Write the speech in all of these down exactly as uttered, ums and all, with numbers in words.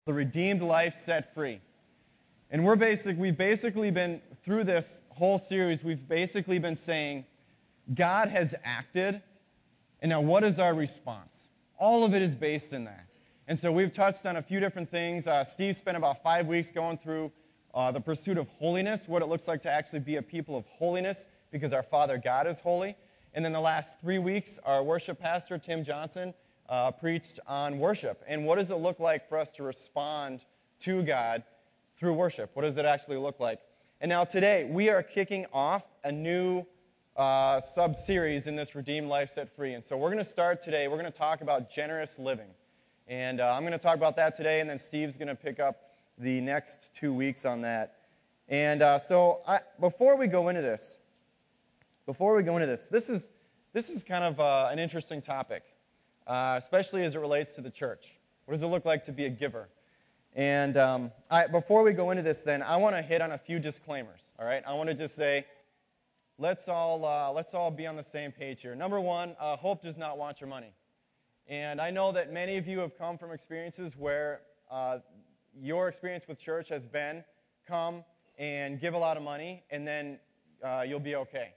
The redeemed life set free. And we're basic, we've basically been, through this whole series, we've basically been saying, God has acted, and now what is our response? All of it is based in that. And so we've touched on a few different things. Uh, Steve spent about five weeks going through uh, the pursuit of holiness, what it looks like to actually be a people of holiness, because our Father God is holy. And then the last three weeks, our worship pastor, Tim Johnson, uh, preached on worship. And what does it look like for us to respond to God through worship? What does it actually look like? And now today, we are kicking off a new uh, sub-series in this Redeemed Life Set Free. And so we're going to start today. We're going to talk about generous living. And uh, I'm going to talk about that today, and then Steve's going to pick up the next two weeks on that. And uh, so I, before we go into this, before we go into this, this is, this is kind of uh, an interesting topic, uh, especially as it relates to the church. What does it look like to be a giver? And um, I, before we go into this, then, I want to hit on a few disclaimers. All right, I want to just say, let's all uh, let's all be on the same page here. Number one, uh, Hope does not want your money. And I know that many of you have come from experiences where uh, your experience with church has been come and give a lot of money, and then uh, you'll be okay.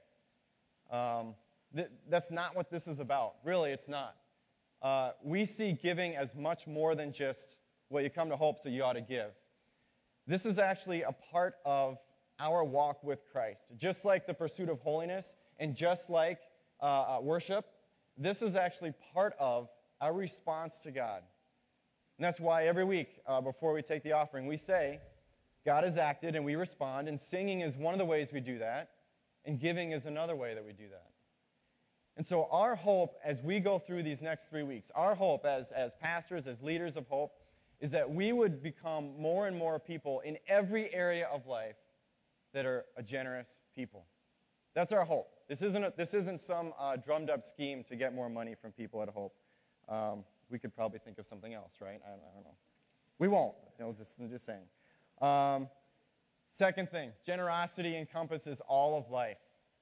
Um, th- that's not what this is about. Really, it's not. Uh, we see giving as much more than just, well, you come to Hope, so you ought to give. This is actually a part of our walk with Christ. Just like the pursuit of holiness and just like uh, uh, worship, this is actually part of our response to God. And that's why every week uh, before we take the offering, we say, God has acted, and we respond, and singing is one of the ways we do that, and giving is another way that we do that. And so our hope as we go through these next three weeks, our hope as, as pastors, as leaders of Hope, is that we would become more and more people in every area of life that are a generous people. That's our hope. This isn't, a, this isn't some uh, drummed-up scheme to get more money from people at Hope. Um, we could probably think of something else, right? I, I don't know. We won't. You know, just, I'm just saying. Um, second thing, generosity encompasses all of life.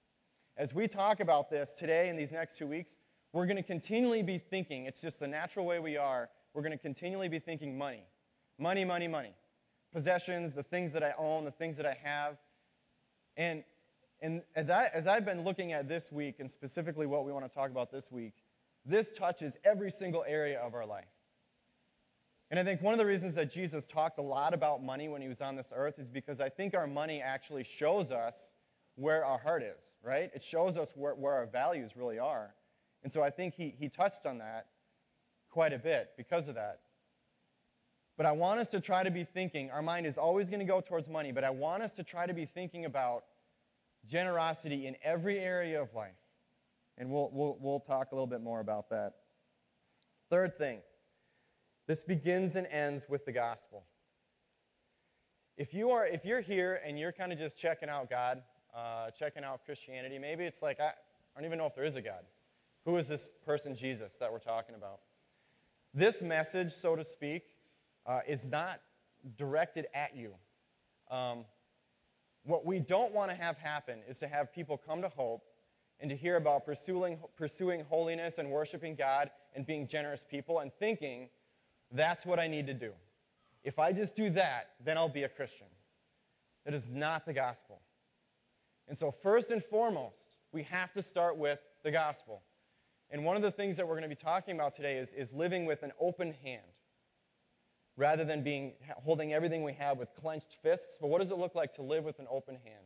As we talk about this today and these next two weeks, we're going to continually be thinking, it's just the natural way we are, we're going to continually be thinking money. Money, money, money. Possessions, the things that I own, the things that I have. And, and as, I, as I've been looking at this week, and specifically what we want to talk about this week, this touches every single area of our life. And I think one of the reasons that Jesus talked a lot about money when he was on this earth is because I think our money actually shows us where our heart is, right? It shows us where, where our values really are. And so I think he, he touched on that quite a bit because of that. But I want us to try to be thinking, our mind is always going to go towards money, but I want us to try to be thinking about generosity in every area of life. And we'll, we'll, we'll talk a little bit more about that. Third thing, this begins and ends with the gospel. If, you are, if you're here and you're kind of just checking out God, uh, checking out Christianity, maybe it's like, I, I don't even know if there is a God. Who is this person Jesus that we're talking about? This message, so to speak, uh, is not directed at you. Um, what we don't want to have happen is to have people come to Hope and to hear about pursuing, pursuing holiness and worshiping God and being generous people and thinking, that's what I need to do. If I just do that, then I'll be a Christian. That is not the gospel. And so first and foremost, we have to start with the gospel. And one of the things that we're going to be talking about today is, is living with an open hand rather than being holding everything we have with clenched fists. But what does it look like to live with an open hand?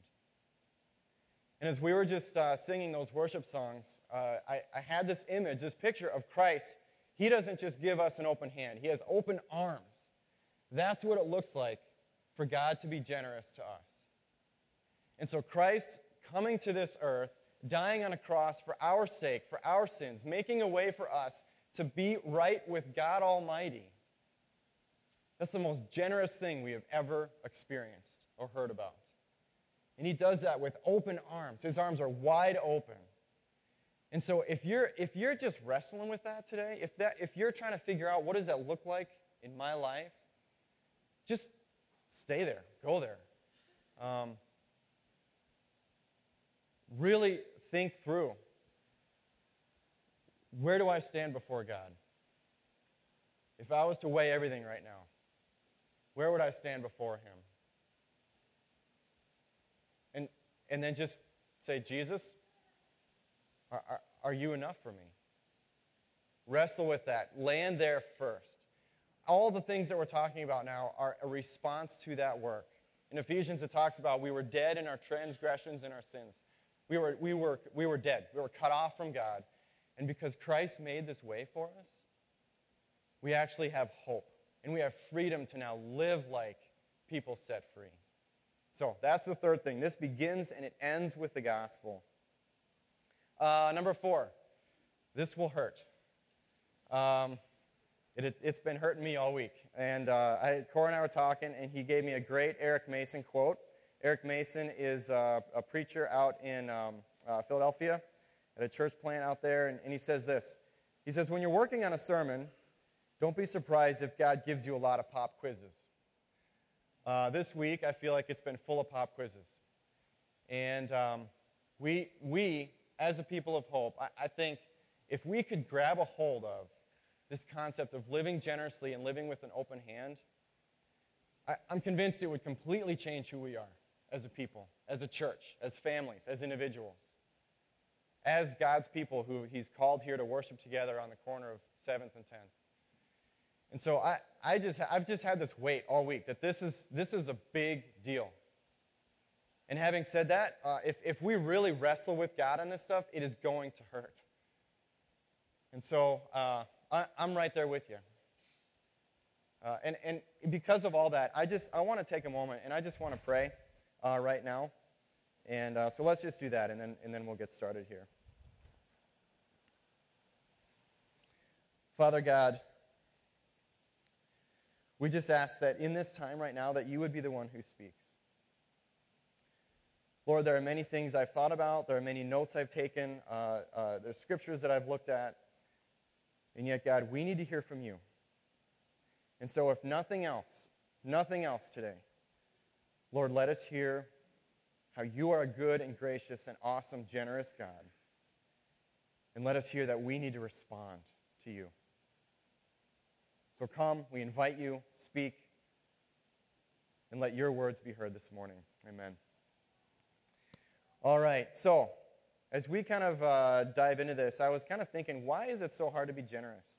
And as we were just uh, singing those worship songs, uh, I, I had this image, this picture of Christ. He doesn't just give us an open hand. He has open arms. That's what it looks like for God to be generous to us. And so Christ coming to this earth, dying on a cross for our sake, for our sins, making a way for us to be right with God Almighty, that's the most generous thing we have ever experienced or heard about. And he does that with open arms. His arms are wide open. And so if you're if you're just wrestling with that today, if that if you're trying to figure out what does that look like in my life, just stay there. Go there. Um, really think through, where do I stand before God? If I was to weigh everything right now, where would I stand before him? And and then just say, Jesus, are, are, are you enough for me? Wrestle with that. Land there first. All the things that we're talking about now are a response to that work. In Ephesians, it talks about we were dead in our transgressions and our sins. We were, we were, we were dead. We were cut off from God. And because Christ made this way for us, we actually have hope. And we have freedom to now live like people set free. So that's the third thing. This begins and it ends with the gospel. Uh, number four, this will hurt. Um, it, it's, it's been hurting me all week. And uh, I, Cora and I were talking, and he gave me a great Eric Mason quote. Eric Mason is uh, a preacher out in um, uh, Philadelphia at a church plant out there, and, and he says this. He says, when you're working on a sermon, don't be surprised if God gives you a lot of pop quizzes. Uh, this week, I feel like it's been full of pop quizzes. And um, we, we, as a people of hope, I, I think if we could grab a hold of this concept of living generously and living with an open hand, I, I'm convinced it would completely change who we are as a people, as a church, as families, as individuals, as God's people who he's called here to worship together on the corner of seventh and tenth. And so I, I just, I've just had this weight all week that this is, this is a big deal. And having said that, uh, if, if we really wrestle with God on this stuff, it is going to hurt. And so uh, I, I'm right there with you. Uh, and, and because of all that, I just I want to take a moment and I just want to pray uh, right now. And uh, so let's just do that, and then and then we'll get started here. Father God, we just ask that in this time right now that you would be the one who speaks. Lord, there are many things I've thought about. There are many notes I've taken. Uh, uh, there's scriptures that I've looked at. And yet, God, we need to hear from you. And so if nothing else, nothing else today, Lord, let us hear how you are a good and gracious and awesome, generous God. And let us hear that we need to respond to you. So come, we invite you, speak, and let your words be heard this morning. Amen. All right, so as we kind of uh, dive into this, I was kind of thinking, why is it so hard to be generous?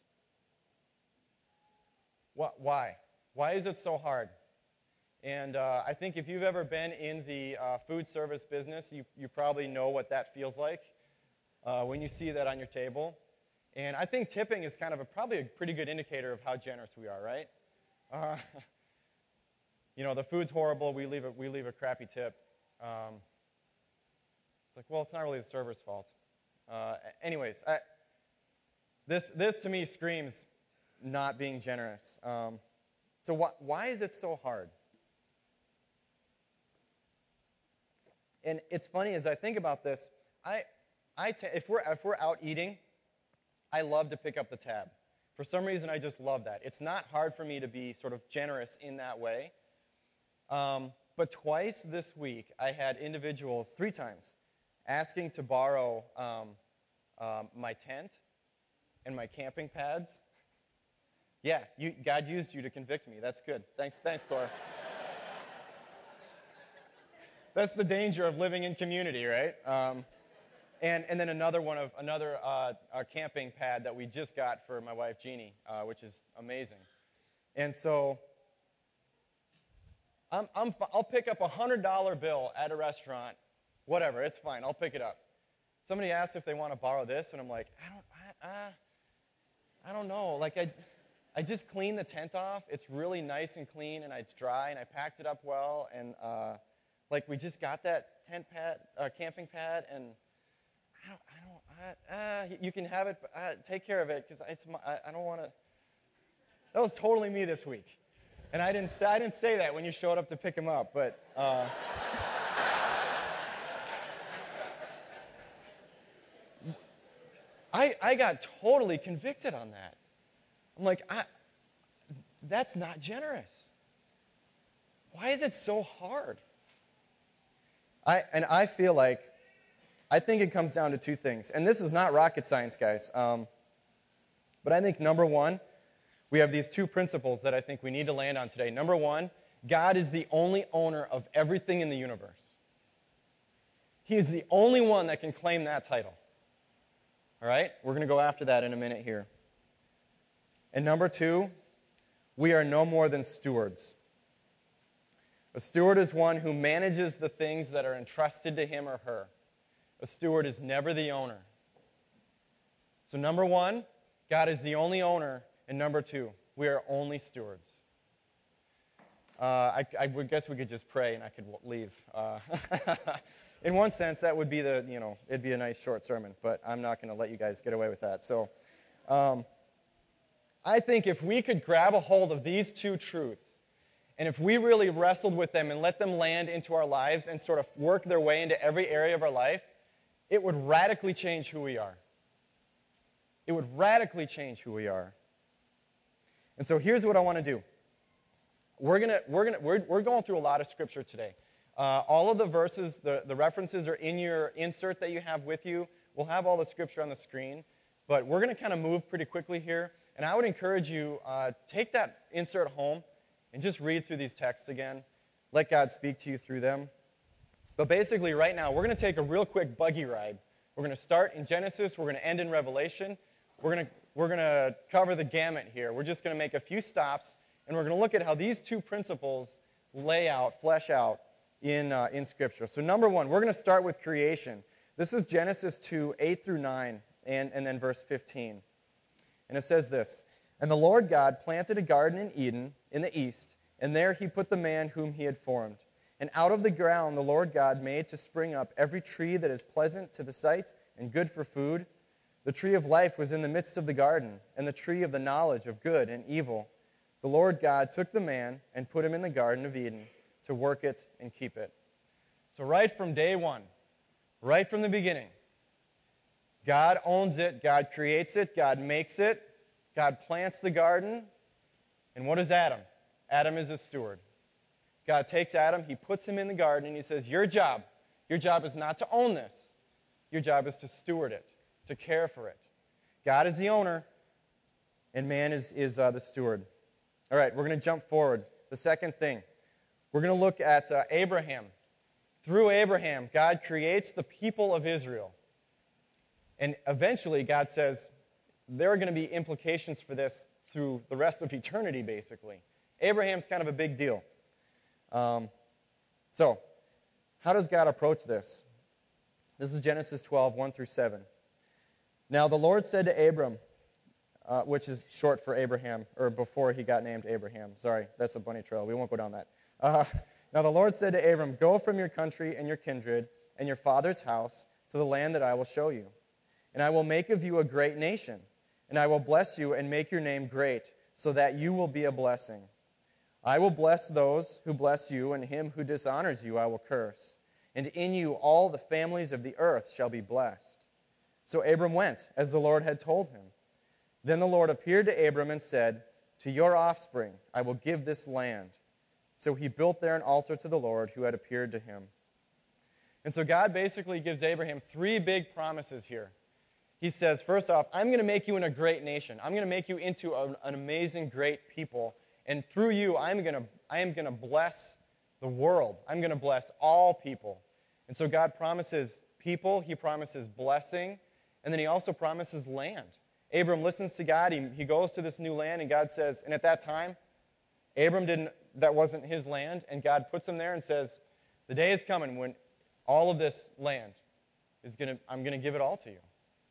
What, why? Why is it so hard? And uh, I think if you've ever been in the uh, food service business, you, you probably know what that feels like uh, when you see that on your table. And I think tipping is kind of a, probably a pretty good indicator of how generous we are, right? Uh, you know, the food's horrible, we leave a, we leave a crappy tip. Um, it's like, well, it's not really the server's fault. Uh, anyways, I, this, this to me screams not being generous. Um, so wh- why is it so hard? And it's funny, as I think about this, I, I t- if, we're, if we're out eating, I love to pick up the tab. For some reason, I just love that. It's not hard for me to be sort of generous in that way. Um, but twice this week, I had individuals, three times, asking to borrow um, um, my tent and my camping pads. Yeah, you, God used you to convict me. That's good. Thanks, thanks, Cora. That's the danger of living in community, right? Um, and and then another one of another uh, our camping pad that we just got for my wife Jeannie, uh, which is amazing. And so I'm, I'm I'll pick up a hundred dollar bill at a restaurant, whatever. It's fine. I'll pick it up. Somebody asked if they want to borrow this, and I'm like, I don't, I, uh, I don't know. Like I, I just cleaned the tent off. It's really nice and clean, and it's dry, and I packed it up well, and uh, like we just got that tent pad, uh, camping pad, and I don't, I don't, I, uh, you can have it, but uh, take care of it because it's my, I, I don't want to. That was totally me this week, and I didn't, say, I didn't say that when you showed up to pick him up, but. Uh, I, I got totally convicted on that. I'm like, I, that's not generous. Why is it so hard? I and I feel like, I think it comes down to two things. And this is not rocket science, guys. Um, but I think, number one, we have these two principles that I think we need to land on today. Number one, God is the only owner of everything in the universe. He is the only one that can claim that title. All right? We're going to go after that in a minute here. And number two, we are no more than stewards. A steward is one who manages the things that are entrusted to him or her. A steward is never the owner. So number one, God is the only owner. And number two, we are only stewards. Uh, I, I would guess we could just pray and I could leave. Uh, in one sense, that would be the, you know, it'd be a nice short sermon, but I'm not going to let you guys get away with that. So um, I think if we could grab a hold of these two truths, and if we really wrestled with them and let them land into our lives and sort of work their way into every area of our life, it would radically change who we are. It would radically change who we are. And so here's what I want to do. We're gonna we're gonna we're we're going through a lot of scripture today. Uh, all of the verses, the, the references are in your insert that you have with you. We'll have all the scripture on the screen, but we're going to kind of move pretty quickly here. And I would encourage you, uh, take that insert home and just read through these texts again. Let God speak to you through them. But basically, right now, we're going to take a real quick buggy ride. We're going to start in Genesis. We're going to end in Revelation. We're going to we're going to cover the gamut here. We're just going to make a few stops, and we're going to look at how these two principles lay out, flesh out in uh, in Scripture. So number one, we're going to start with creation. This is Genesis two, eight through nine, and, and then verse fifteen. And it says this, "And the Lord God planted a garden in Eden in the east, and there he put the man whom he had formed. And out of the ground the Lord God made to spring up every tree that is pleasant to the sight and good for food. The tree of life was in the midst of the garden, and the tree of the knowledge of good and evil. The Lord God took the man and put him in the Garden of Eden to work it and keep it." So right from day one, right from the beginning, God owns it, God creates it, God makes it, God plants the garden. And what is Adam? Adam is a steward. God takes Adam, he puts him in the garden, and he says, your job, your job is not to own this. Your job is to steward it, to care for it. God is the owner, and man is, is uh, the steward. All right, we're going to jump forward. The second thing, we're going to look at uh, Abraham. Through Abraham, God creates the people of Israel. And eventually, God says, there are going to be implications for this through the rest of eternity, basically. Abraham's kind of a big deal. Um, so, how does God approach this? This is Genesis twelve, one through seven. "Now the Lord said to Abram," uh, which is short for Abraham, or before he got named Abraham. Sorry, that's a bunny trail. We won't go down that. Uh, "Now the Lord said to Abram, go from your country and your kindred and your father's house to the land that I will show you. And I will make of you a great nation, and I will bless you and make your name great, so that you will be a blessing. I will bless those who bless you, and him who dishonors you I will curse. And in you all the families of the earth shall be blessed." So Abram went, as the Lord had told him. Then the Lord appeared to Abram and said, "To your offspring I will give this land." So he built there an altar to the Lord who had appeared to him. And so God basically gives Abraham three big promises here. He says, first off, I'm going to make you in a great nation. I'm going to make you into a, an amazing, great people. And through you, I'm going to, I am going to bless the world. I'm going to bless all people. And so God promises people. He promises blessing. And then he also promises land. Abram listens to God. He, he goes to this new land, and God says, and at that time, Abram didn't, that wasn't his land, and God puts him there and says, the day is coming when all of this land is going to, I'm going to give it all to you.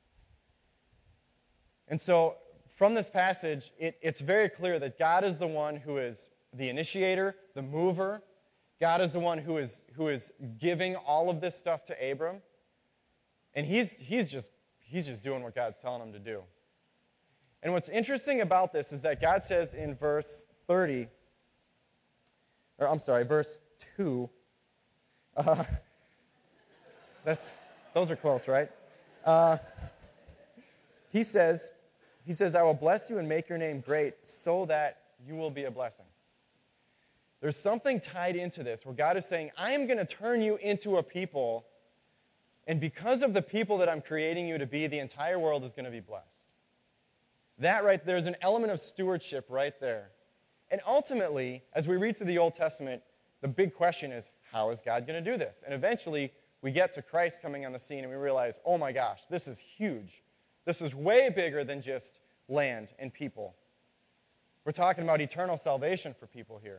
And so from this passage, it, it's very clear that God is the one who is the initiator, the mover. God is the one who is who is giving all of this stuff to Abram. And he's he's just he's just doing what God's telling him to do. And what's interesting about this is that God says in verse thirty, or I'm sorry, verse two, uh, that's those are close, right? Uh, he says, he says, I will bless you and make your name great so that you will be a blessing. There's something tied into this where God is saying, I am going to turn you into a people, and because of the people that I'm creating you to be, the entire world is going to be blessed. That right there is an element of stewardship right there. And ultimately, as we read through the Old Testament, the big question is, how is God going to do this? And eventually, we get to Christ coming on the scene and we realize, oh my gosh, this is huge. This is way bigger than just land and people. We're talking about eternal salvation for people here.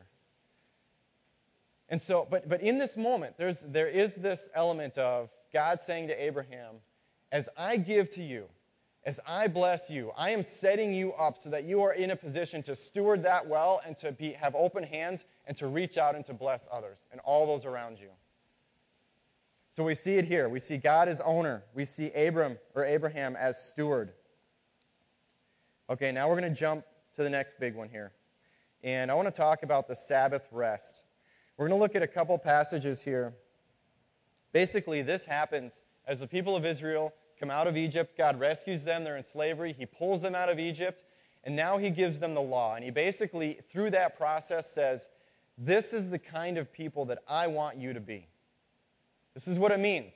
And so, but but in this moment, there's there is this element of God saying to Abraham, as I give to you, as I bless you, I am setting you up so that you are in a position to steward that well and to be have open hands and to reach out and to bless others and all those around you. So we see it here. We see God as owner. We see Abram or Abraham as steward. Okay, now we're going to jump to the next big one here. And I want to talk about the Sabbath rest. We're going to look at a couple passages here. Basically, this happens as the people of Israel come out of Egypt. God rescues them. They're in slavery. He pulls them out of Egypt. And now he gives them the law. And he basically, through that process, says, this is the kind of people that I want you to be. This is what it means.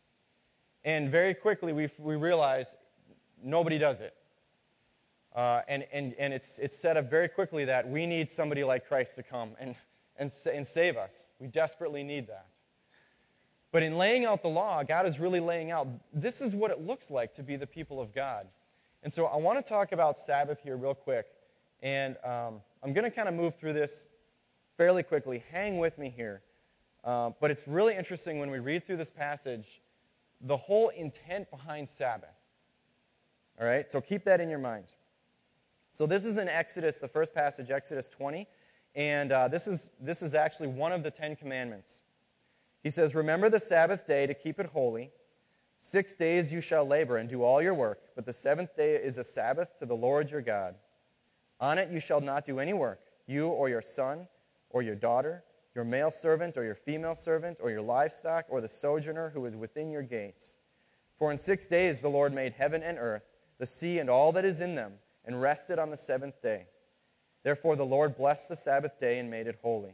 And very quickly, we we realize nobody does it. Uh, and and, and it's, it's set up very quickly that we need somebody like Christ to come and And, and save us. We desperately need that. But in laying out the law, God is really laying out, this is what it looks like to be the people of God. And so I want to talk about Sabbath here real quick. And um, I'm going to kind of move through this fairly quickly. Hang with me here. Uh, but it's really interesting when we read through this passage, the whole intent behind Sabbath. All right? So keep that in your mind. So this is in Exodus, the first passage, Exodus twenty. And uh, this is this is actually one of the Ten Commandments. He says, remember the Sabbath day to keep it holy. Six days you shall labor and do all your work, but the seventh day is a Sabbath to the Lord your God. On it you shall not do any work, you or your son or your daughter, your male servant or your female servant, or your livestock, or the sojourner who is within your gates. For in six days the Lord made heaven and earth, the sea and all that is in them, and rested on the seventh day. Therefore the Lord blessed the Sabbath day and made it holy.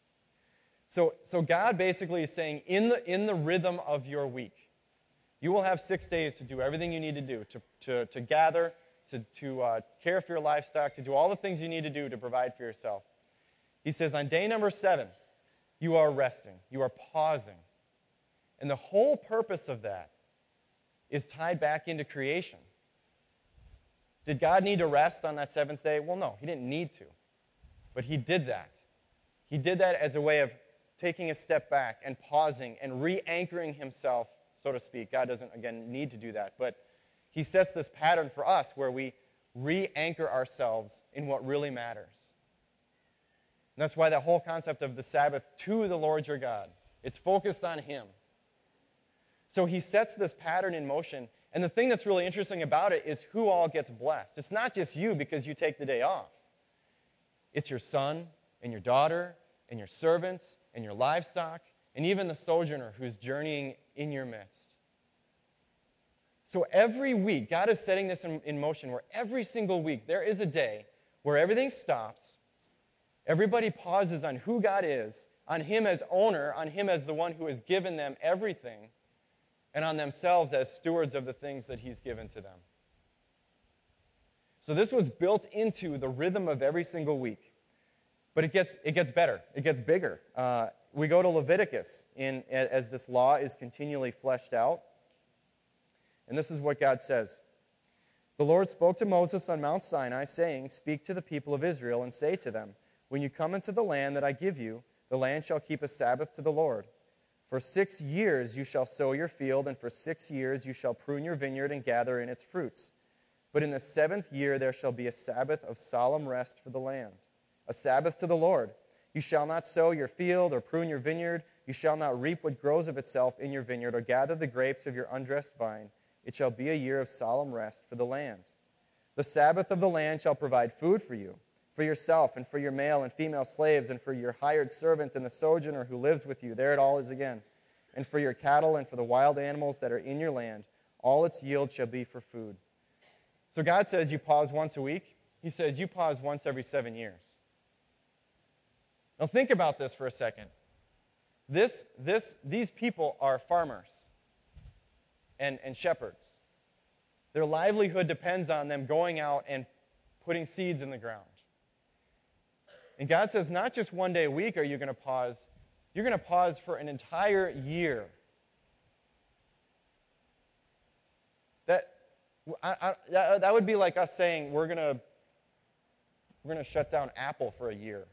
So, so God basically is saying, in the, in the rhythm of your week, you will have six days to do everything you need to do, to, to, to gather, to, to uh, care for your livestock, to do all the things you need to do to provide for yourself. He says, on day number seven, you are resting. You are pausing. And the whole purpose of that is tied back into creation. Did God need to rest on that seventh day? Well, no, he didn't need to. But he did that. He did that as a way of taking a step back and pausing and re-anchoring himself, so to speak. God doesn't, again, need to do that. But he sets this pattern for us where we re-anchor ourselves in what really matters. And that's why that whole concept of the Sabbath to the Lord your God, it's focused on him. So he sets this pattern in motion. And the thing that's really interesting about it is who all gets blessed. It's not just you because you take the day off. It's your son and your daughter and your servants and your livestock and even the sojourner who's journeying in your midst. So every week, God is setting this in, in motion where every single week there is a day where everything stops. Everybody pauses on who God is, on him as owner, on him as the one who has given them everything, and on themselves as stewards of the things that he's given to them. So this was built into the rhythm of every single week. But it gets it gets better. It gets bigger. Uh, we go to Leviticus in, as this law is continually fleshed out. And this is what God says. The Lord spoke to Moses on Mount Sinai, saying, speak to the people of Israel and say to them, when you come into the land that I give you, the land shall keep a Sabbath to the Lord. For six years you shall sow your field, and for six years you shall prune your vineyard and gather in its fruits. But in the seventh year there shall be a Sabbath of solemn rest for the land, a Sabbath to the Lord. You shall not sow your field or prune your vineyard. You shall not reap what grows of itself in your vineyard or gather the grapes of your undressed vine. It shall be a year of solemn rest for the land. The Sabbath of the land shall provide food for you, for yourself and for your male and female slaves and for your hired servant and the sojourner who lives with you. There it all is again. And for your cattle and for the wild animals that are in your land. All its yield shall be for food. So God says you pause once a week. He says you pause once every seven years. Now think about this for a second. This, this, these people are farmers and, and shepherds. Their livelihood depends on them going out and putting seeds in the ground. And God says, not just one day a week are you going to pause, you're going to pause for an entire year. That, I, I, that, that would be like us saying we're going to we're going to shut down Apple for a year.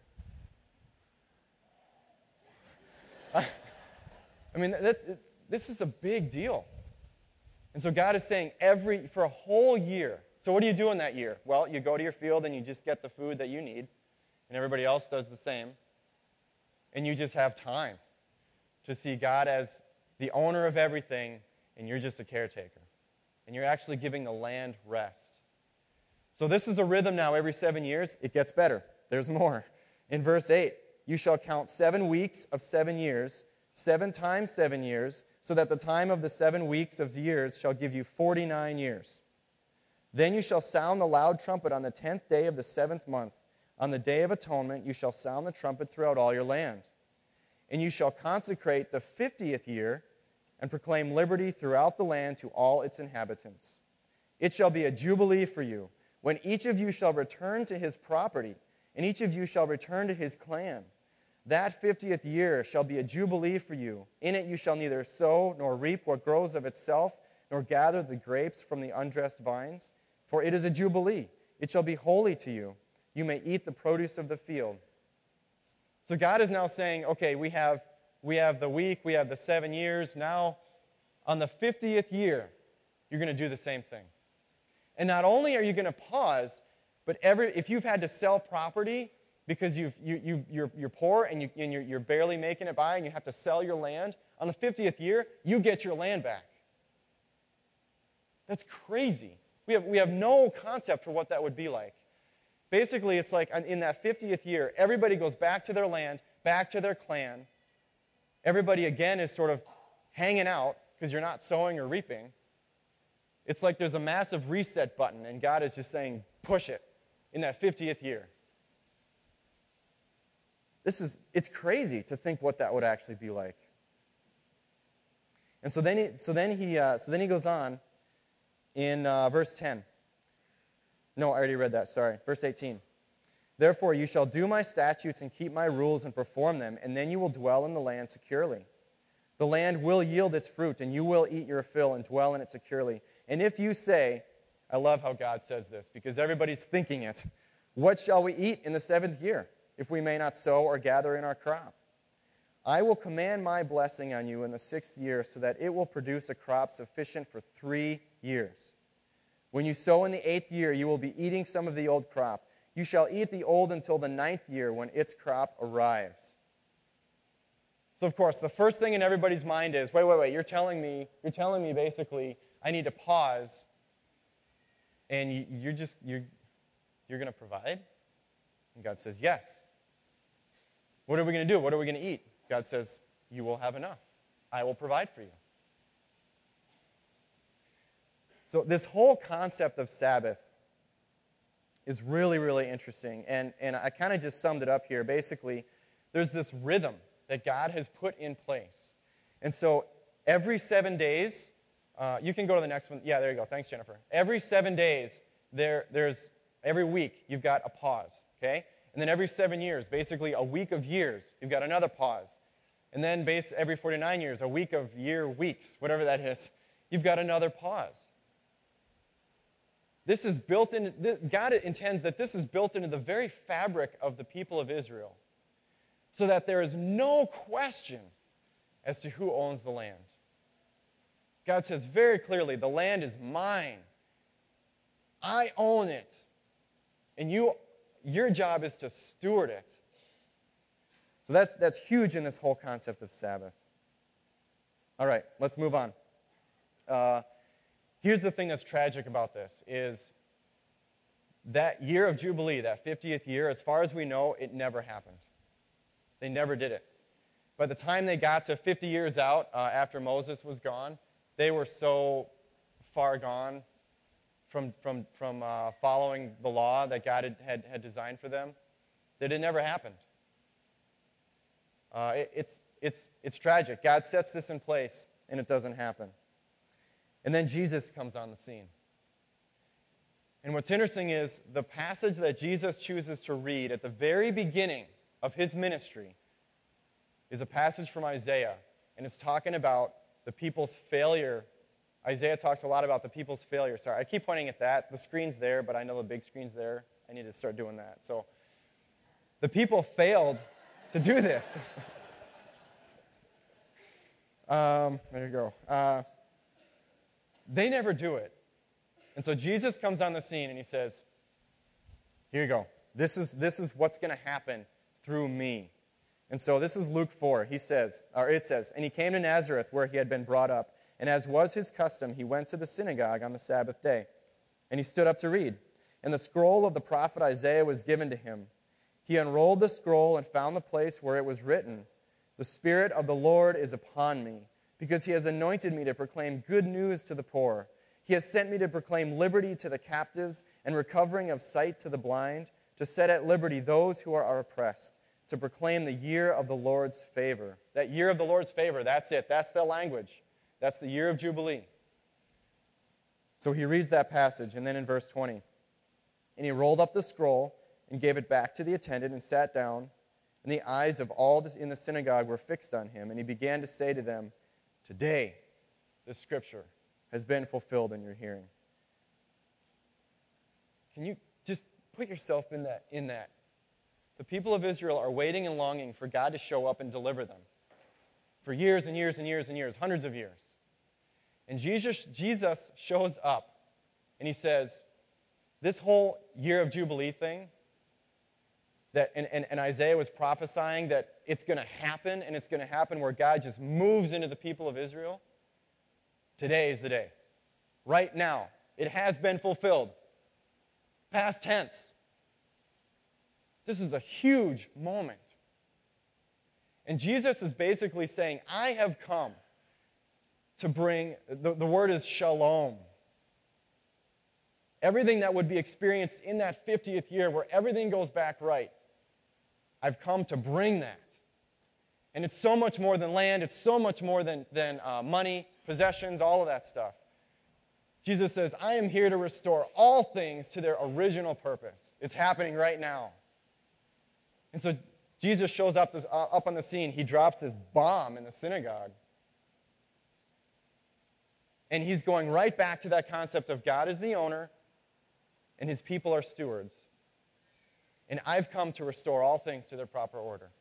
I, I mean, that, this is a big deal. And so God is saying every, for a whole year. So what do you do in that year? Well, you go to your field and you just get the food that you need, and everybody else does the same. And you just have time to see God as the owner of everything, and you're just a caretaker. And you're actually giving the land rest. So this is a rhythm now every seven years. It gets better. There's more. In verse eight, you shall count seven weeks of seven years, seven times seven years, so that the time of the seven weeks of years shall give you forty-nine years. Then you shall sound the loud trumpet on the tenth day of the seventh month. On the day of atonement you shall sound the trumpet throughout all your land. And you shall consecrate the fiftieth year and proclaim liberty throughout the land to all its inhabitants. It shall be a jubilee for you, when each of you shall return to his property, and each of you shall return to his clan. That fiftieth year shall be a jubilee for you. In it you shall neither sow nor reap what grows of itself, nor gather the grapes from the undressed vines. For it is a jubilee. It shall be holy to you. You may eat the produce of the field. So God is now saying, okay, we have, we have the week, we have the seven years. Now, on the fiftieth year, you're going to do the same thing. And not only are you going to pause, but every, if you've had to sell property because you've, you, you, you're, you're poor and, you, and you're, you're barely making it by and you have to sell your land, on the fiftieth year, you get your land back. That's crazy. We have, we have no concept for what that would be like. Basically, it's like in that fiftieth year, everybody goes back to their land, back to their clan. Everybody, again, is sort of hanging out because you're not sowing or reaping. It's like there's a massive reset button, and God is just saying, push it in that fiftieth year. This is, it's crazy to think what that would actually be like. And so then he, so then he, uh, so then he goes on in uh, verse ten. No, I already read that, sorry. Verse eighteen. Therefore you shall do my statutes and keep my rules and perform them, and then you will dwell in the land securely. The land will yield its fruit, and you will eat your fill and dwell in it securely. And if you say, I love how God says this, because everybody's thinking it, what shall we eat in the seventh year, if we may not sow or gather in our crop? I will command my blessing on you in the sixth year, so that it will produce a crop sufficient for three years. When you sow in the eighth year, you will be eating some of the old crop. You shall eat the old until the ninth year, when its crop arrives. So, of course, the first thing in everybody's mind is, wait, wait, wait, you're telling me, you're telling me basically I need to pause, and you, you're just, you're, you're going to provide? And God says, yes. What are we going to do? What are we going to eat? God says, you will have enough. I will provide for you. So this whole concept of Sabbath is really, really interesting. And, and I kind of just summed it up here. Basically, there's this rhythm that God has put in place. And so every seven days, uh, you can go to the next one. Yeah, there you go. Thanks, Jennifer. Every seven days, there, there's every week, you've got a pause, okay? And then every seven years, basically a week of years, you've got another pause. And then base every forty-nine years, a week of year weeks, whatever that is, you've got another pause. This is built in, God intends that this is built into the very fabric of the people of Israel, so that there is no question as to who owns the land. God says very clearly, the land is mine. I own it. And you, your job is to steward it. So that's, that's huge in this whole concept of Sabbath. All right, let's move on. Uh, here's the thing that's tragic about this, is that year of Jubilee, that fiftieth year, as far as we know, it never happened. They never did it. By the time they got to fifty years out, uh, after Moses was gone, they were so far gone from, from, from uh, following the law that God had, had, had designed for them that it never happened. Uh, it, it's, it's, it's tragic. God sets this in place, and it doesn't happen. And then Jesus comes on the scene. And what's interesting is the passage that Jesus chooses to read at the very beginning of his ministry is a passage from Isaiah, and it's talking about the people's failure. Isaiah talks a lot about the people's failure. Sorry, I keep pointing at that. The screen's there, but I know the big screen's there. I need to start doing that. So the people failed to do this. um, there you go. Uh, they never do it. And so Jesus comes on the scene and he says, here you go. This is, this is what's going to happen through me. And so this is Luke four. He says, or it says, and he came to Nazareth where he had been brought up. And as was his custom, he went to the synagogue on the Sabbath day. And he stood up to read. And the scroll of the prophet Isaiah was given to him. He unrolled the scroll and found the place where it was written, the Spirit of the Lord is upon me, because he has anointed me to proclaim good news to the poor. He has sent me to proclaim liberty to the captives and recovering of sight to the blind, to set at liberty those who are oppressed, to proclaim the year of the Lord's favor. That year of the Lord's favor, that's it. That's the language. That's the year of Jubilee. So he reads that passage, and then in verse twenty, and he rolled up the scroll and gave it back to the attendant and sat down, and the eyes of all in the synagogue were fixed on him, and he began to say to them, today this scripture has been fulfilled in your hearing. Can you just put yourself in that? In that? The people of Israel are waiting and longing for God to show up and deliver them for years and years and years and years, hundreds of years. And Jesus, Jesus shows up, and he says, this whole year of Jubilee thing, that and, and, and Isaiah was prophesying that it's going to happen, and it's going to happen where God just moves into the people of Israel. Today is the day. Right now. It has been fulfilled. Past tense. This is a huge moment. And Jesus is basically saying, I have come to bring, the, the word is shalom. Everything that would be experienced in that fiftieth year where everything goes back right. I've come to bring that. And it's so much more than land. It's so much more than, than uh, money, possessions, all of that stuff. Jesus says, I am here to restore all things to their original purpose. It's happening right now. And so Jesus shows up, this, uh, up on the scene. He drops this bomb in the synagogue. And he's going right back to that concept of God is the owner and his people are stewards. And I've come to restore all things to their proper order.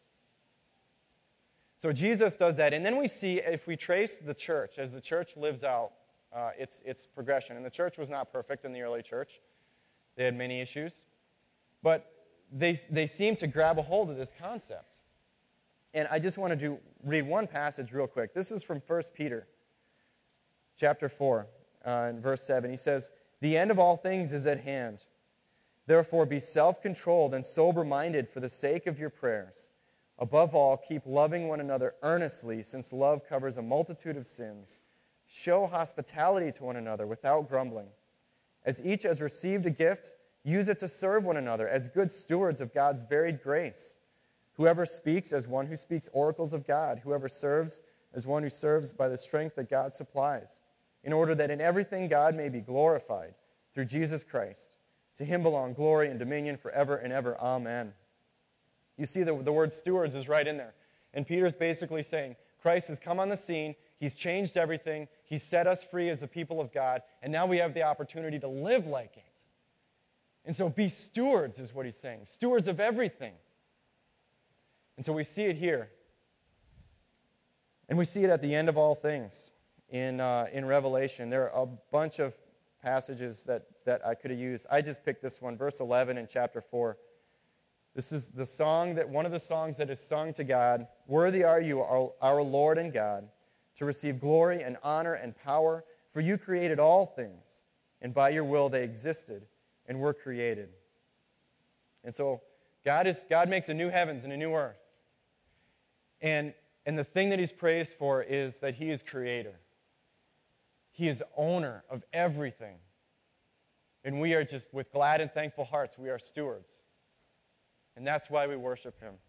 So Jesus does that. And then we see, if we trace the church, as the church lives out uh, its, its progression. And the church was not perfect in the early church. They had many issues. But they, they seem to grab a hold of this concept. And I just want to do, read one passage real quick. This is from First Peter chapter four, uh, in verse seven. He says, the end of all things is at hand. Therefore be self-controlled and sober-minded for the sake of your prayers. Above all, keep loving one another earnestly, since love covers a multitude of sins. Show hospitality to one another without grumbling. As each has received a gift, use it to serve one another as good stewards of God's varied grace. Whoever speaks as one who speaks oracles of God, whoever serves as one who serves by the strength that God supplies, in order that in everything God may be glorified through Jesus Christ. To him belong glory and dominion forever and ever. Amen. You see, the, the word stewards is right in there. And Peter's basically saying, Christ has come on the scene. He's changed everything. He's set us free as the people of God. And now we have the opportunity to live like it. And so be stewards is what he's saying. Stewards of everything. And so we see it here. And we see it at the end of all things in, uh, in Revelation. There are a bunch of passages that, that I could have used. I just picked this one, verse eleven in chapter four. This is the song that one of the songs that is sung to God. Worthy are you, our, our Lord and God, to receive glory and honor and power, for you created all things, and by your will they existed and were created. And so God is God makes a new heavens and a new earth. And and the thing that he's praised for is that he is creator. He is owner of everything. And we are just, with glad and thankful hearts, we are stewards. And that's why we worship him.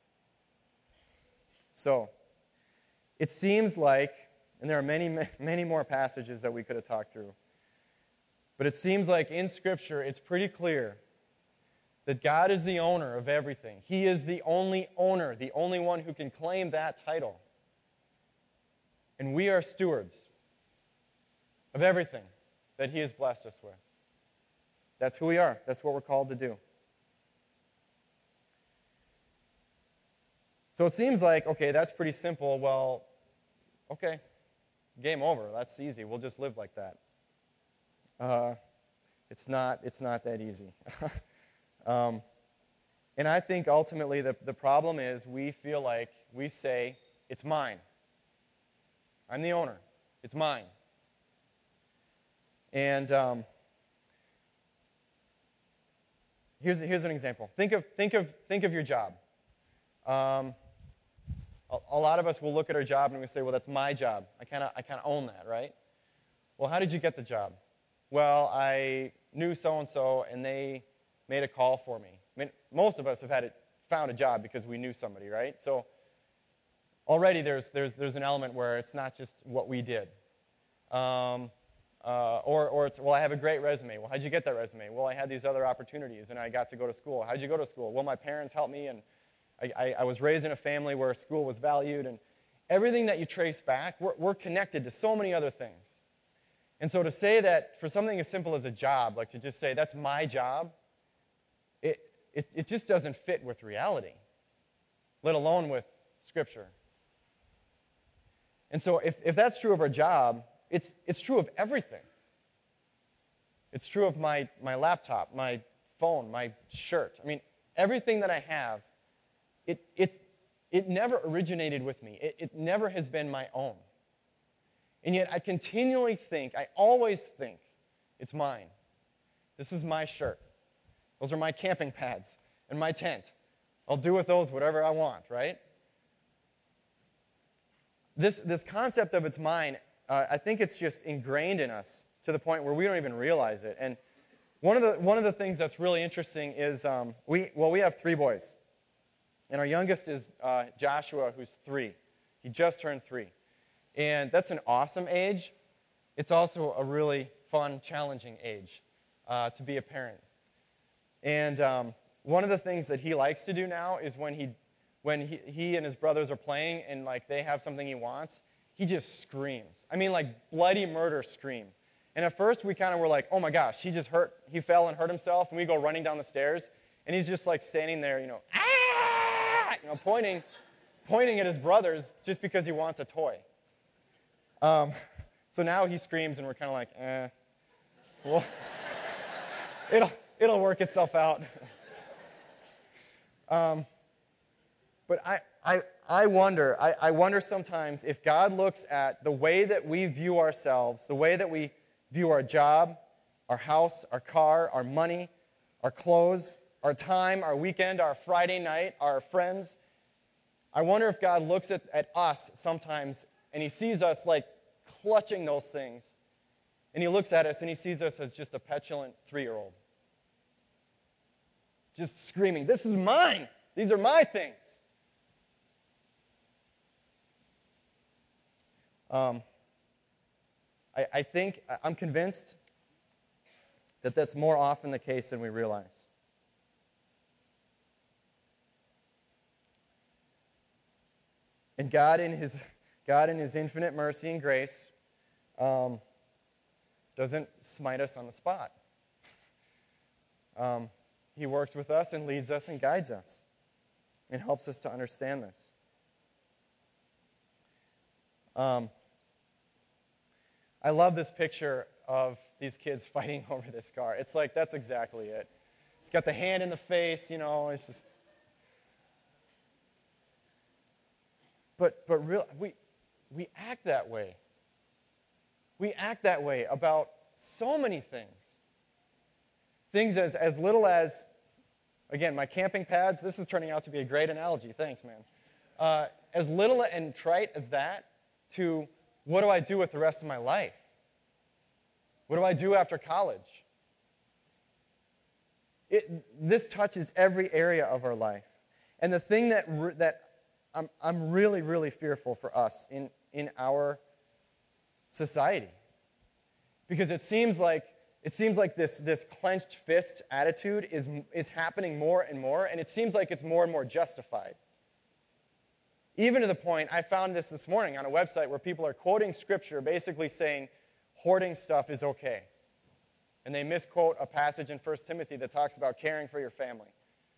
So, it seems like, and there are many, many more passages that we could have talked through, But it seems like in Scripture, it's pretty clear that God is the owner of everything. He is the only owner, the only one who can claim that title. And we are stewards of everything that He has blessed us with. That's who we are. That's what we're called to do. So it seems like, okay, that's pretty simple. Well, okay, game over. That's easy. We'll just live like that. Uh, it's not. It's not that easy. um, and I think ultimately the the problem is we feel like we say it's mine. I'm the owner. It's mine. And um, here's here's an example. Think of think of think of your job. Um, a, a lot of us will look at our job and we say, "Well, that's my job. I kind of I kind of own that, right?" Well, how did you get the job? Well, I knew so and so, and they made a call for me. I mean, most of us have had it, found a job because we knew somebody, right? So already there's there's there's an element where it's not just what we did. Um, Uh, or, or it's, well, I have a great resume. Well, how'd you get that resume? Well, I had these other opportunities, and I got to go to school. How'd you go to school? Well, my parents helped me, and I, I, I was raised in a family where school was valued. And everything that you trace back, we're, we're connected to so many other things. And so to say that for something as simple as a job, like to just say, that's my job, it, it, it just doesn't fit with reality, let alone with Scripture. And so if, if that's true of our job, It's it's true of everything. It's true of my, my laptop, my phone, my shirt. I mean, everything that I have, it it's it never originated with me. It, it never has been my own. And yet I continually think, I always think, it's mine. This is my shirt. Those are my camping pads and my tent. I'll do with those whatever I want, right? This this concept of it's mine, Uh, I think it's just ingrained in us to the point where we don't even realize it. And one of the one of the things that's really interesting is um, we well we have three boys, and our youngest is uh, Joshua, who's three. He just turned three, and that's an awesome age. It's also a really fun, challenging age uh, to be a parent. And um, one of the things that he likes to do now is when he when he, he and his brothers are playing and like they have something he wants. He just screams. I mean, like bloody murder scream. And at first, we kind of were like, oh my gosh, he just hurt, he fell and hurt himself, and we go running down the stairs, and he's just like standing there, you know, ah, you know, pointing, pointing at his brothers just because he wants a toy. Um, so now he screams, and we're kind of like, eh, well, it'll it'll work itself out. um, but I. I, I wonder, I, I wonder sometimes if God looks at the way that we view ourselves, the way that we view our job, our house, our car, our money, our clothes, our time, our weekend, our Friday night, our friends. I wonder if God looks at, at us sometimes and He sees us like clutching those things. And He looks at us and He sees us as just a petulant three-year-old. Just screaming, this is mine. These are my things. Um, I, I think, I'm convinced that that's more often the case than we realize. And God in His, God in His infinite mercy and grace um, doesn't smite us on the spot. Um, he works with us and leads us and guides us and helps us to understand this. Um, I love this picture of these kids fighting over this car. It's like, that's exactly it. It's got the hand in the face, you know, it's just... But but real, we we act that way. We act that way about so many things. Things as, as little as, again, my camping pads. This is turning out to be a great analogy. Thanks, man. Uh, as little and trite as that to what do I do with the rest of my life? What do I do after college? It, this touches every area of our life. And the thing that that I'm, I'm really, really fearful for us in, in our society. Because it seems like It seems like this, this clenched fist attitude is, is happening more and more, and it seems like it's more and more justified. Even to the point, I found this this morning on a website where people are quoting Scripture basically saying hoarding stuff is okay. And they misquote a passage in First Timothy that talks about caring for your family.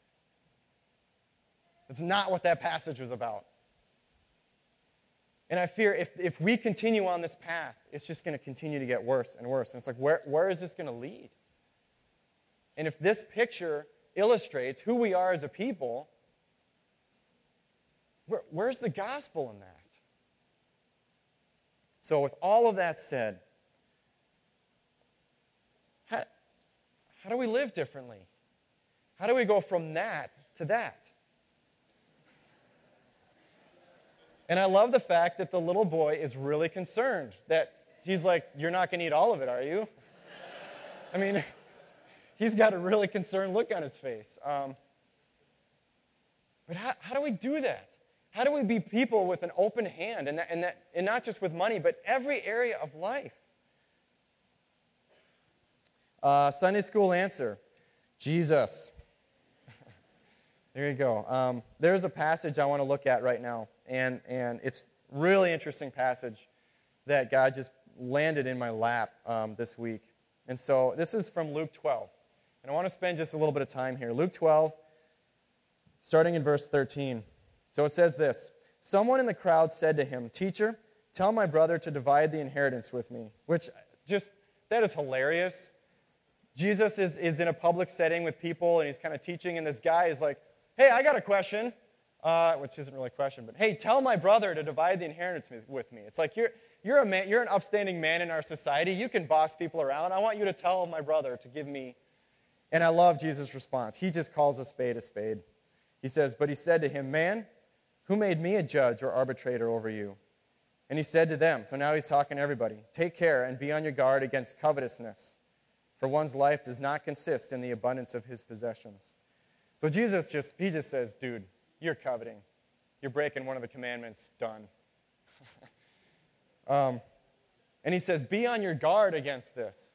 That's not what that passage was about. And I fear if, if we continue on this path, it's just going to continue to get worse and worse. And it's like, where, where is this going to lead? And if this picture illustrates who we are as a people, where, where's the gospel in that? So with all of that said, how, how do we live differently? How do we go from that to that? And I love the fact that the little boy is really concerned that he's like, you're not going to eat all of it, are you? I mean, he's got a really concerned look on his face. Um, but how, how do we do that? How do we be people with an open hand, and, that, and, that, and not just with money, but every area of life? Uh, Sunday school answer, Jesus. There you go. Um, there's a passage I want to look at right now, and, and it's a really interesting passage that God just landed in my lap um, this week. And so this is from Luke twelve. And I want to spend just a little bit of time here. Luke twelve, starting in verse thirteen. So it says this, someone in the crowd said to him, Teacher, tell my brother to divide the inheritance with me. Which just, that is hilarious. Jesus is, is in a public setting with people, and he's kind of teaching, and this guy is like, hey, I got a question, uh, which isn't really a question, but hey, tell my brother to divide the inheritance with me. It's like, you're you're a man, you're an upstanding man in our society. You can boss people around. I want you to tell my brother to give me. And I love Jesus' response. He just calls a spade a spade. He says, but he said to him, man, who made me a judge or arbitrator over you? And he said to them, so now he's talking to everybody, take care and be on your guard against covetousness, for one's life does not consist in the abundance of his possessions. So Jesus just, he just says, dude, you're coveting. You're breaking one of the commandments. Done. um, and he says, be on your guard against this.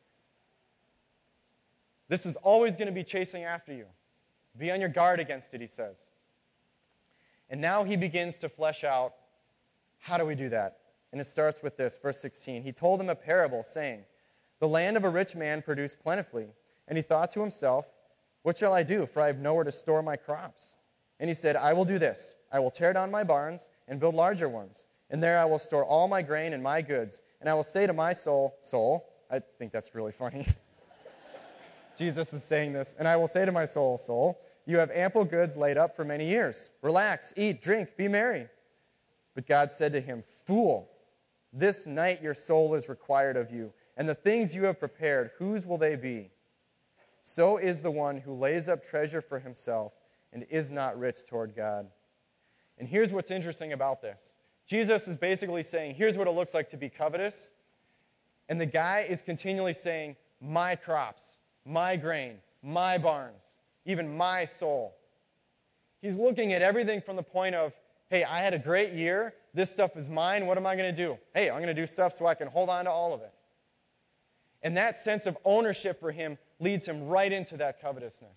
This is always going to be chasing after you. Be on your guard against it, he says. And now he begins to flesh out, how do we do that? And it starts with this, verse sixteen. He told them a parable, saying, the land of a rich man produced plentifully, and he thought to himself, what shall I do, for I have nowhere to store my crops? And he said, I will do this. I will tear down my barns and build larger ones, and there I will store all my grain and my goods. And I will say to my soul, soul, I think that's really funny. Jesus is saying this, and I will say to my soul, soul, you have ample goods laid up for many years. Relax, eat, drink, be merry. But God said to him, fool, this night your soul is required of you, and the things you have prepared, whose will they be? So is the one who lays up treasure for himself and is not rich toward God. And here's what's interesting about this. Jesus is basically saying, here's what it looks like to be covetous. And the guy is continually saying, my crops, my grain, my barns, even my soul. He's looking at everything from the point of, hey, I had a great year. This stuff is mine. What am I going to do? Hey, I'm going to do stuff so I can hold on to all of it. And that sense of ownership for him leads him right into that covetousness.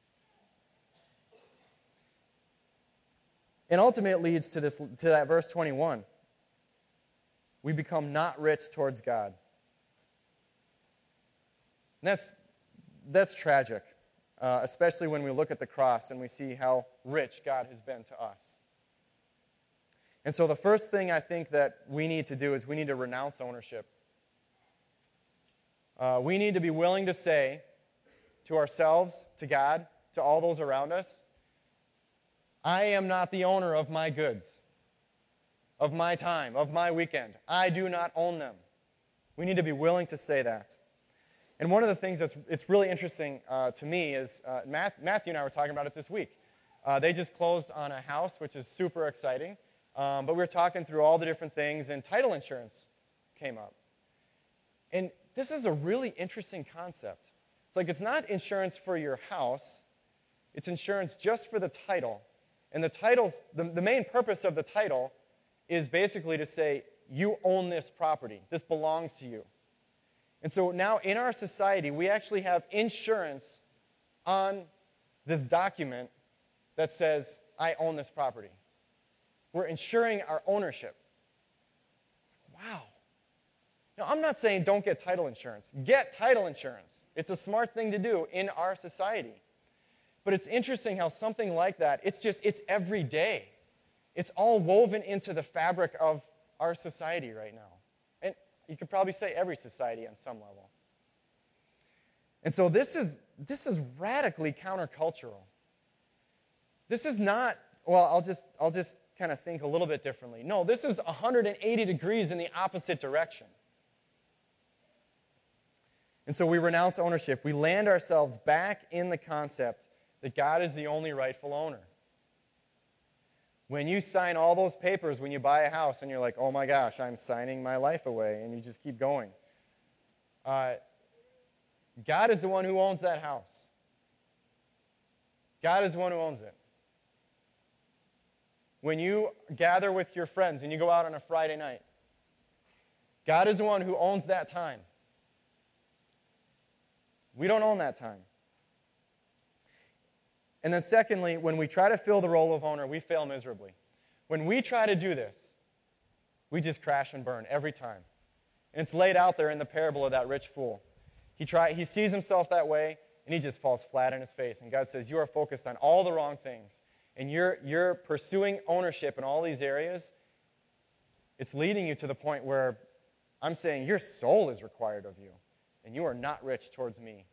And ultimately it leads to this to that verse twenty-one. We become not rich towards God. And that's that's tragic, uh, especially when we look at the cross and we see how rich God has been to us. And so the first thing I think that we need to do is we need to renounce ownership. Uh, we need to be willing to say to ourselves, to God, to all those around us, I am not the owner of my goods, of my time, of my weekend. I do not own them. We need to be willing to say that. And one of the things that's it's really interesting uh, to me is uh, Matt, Matthew and I were talking about it this week. Uh, they just closed on a house, which is super exciting. Um, but we were talking through all the different things, and title insurance came up. And this is a really interesting concept. It's like it's not insurance for your house. It's insurance just for the title. And the title's, the, the main purpose of the title is basically to say, you own this property. This belongs to you. And so now in our society, we actually have insurance on this document that says, I own this property. We're insuring our ownership. Wow. Now, I'm not saying don't get title insurance. Get title insurance. It's a smart thing to do in our society. But it's interesting how something like that, it's just, it's every day. It's all woven into the fabric of our society right now. And you could probably say every society on some level. And so this is, this is radically countercultural. This is not, well, I'll just, I'll just kind of think a little bit differently. No, this is one hundred eighty degrees in the opposite direction. And so we renounce ownership. We land ourselves back in the concept that God is the only rightful owner. When you sign all those papers when you buy a house and you're like, oh my gosh, I'm signing my life away, and you just keep going. Uh, God is the one who owns that house. God is the one who owns it. When you gather with your friends and you go out on a Friday night, God is the one who owns that time. We don't own that time. And then secondly, when we try to fill the role of owner, we fail miserably. When we try to do this, we just crash and burn every time. And it's laid out there in the parable of that rich fool. He try, he sees himself that way, and he just falls flat on his face. And God says, you are focused on all the wrong things. And you're, you're pursuing ownership in all these areas. It's leading you to the point where I'm saying your soul is required of you, and you are not rich towards me.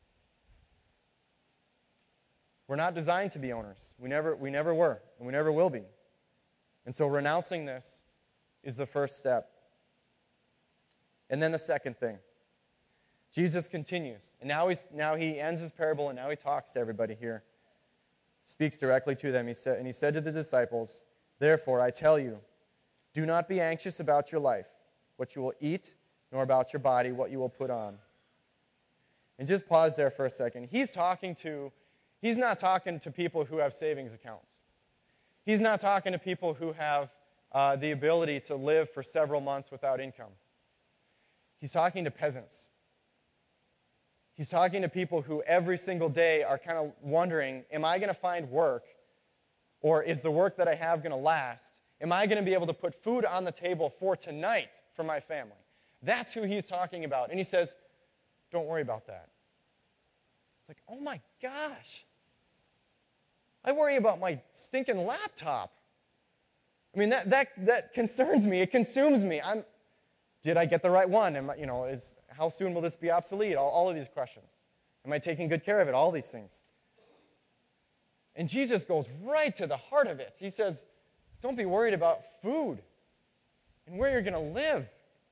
We're not designed to be owners. We never, we never were, and we never will be. And so renouncing this is the first step. And then the second thing. Jesus continues. And now, he's, now he ends his parable, and now he talks to everybody here. Speaks directly to them. He said, and he said to the disciples, therefore, I tell you, do not be anxious about your life, what you will eat, nor about your body, what you will put on. And just pause there for a second. He's talking to, he's not talking to people who have savings accounts. He's not talking to people who have uh, the ability to live for several months without income. He's talking to peasants. He's talking to people who every single day are kind of wondering, am I going to find work? Or is the work that I have going to last? Am I going to be able to put food on the table for tonight for my family? That's who he's talking about. And he says, don't worry about that. It's like, oh my gosh. I worry about my stinking laptop. I mean, that that that concerns me. It consumes me. I'm, did I get the right one? Am I, you know, is how soon will this be obsolete? All, all of these questions. Am I taking good care of it? All these things. And Jesus goes right to the heart of it. He says, don't be worried about food and where you're going to live.